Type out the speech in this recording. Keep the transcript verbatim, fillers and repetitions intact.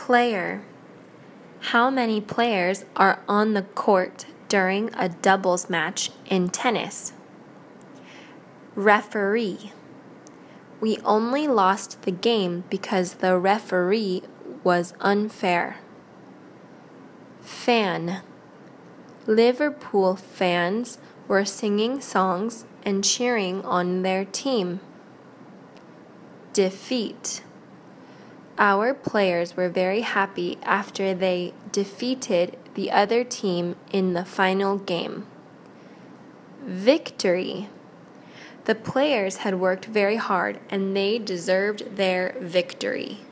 Player. How many players are on the court during a doubles match in tennis? Referee. We only lost the game because the referee was unfair. Fan. Liverpool fans were singing songs and cheering on their team. Defeat. Our players were very happy after they defeated the other team in the final game. Victory. The players had worked very hard and they deserved their victory.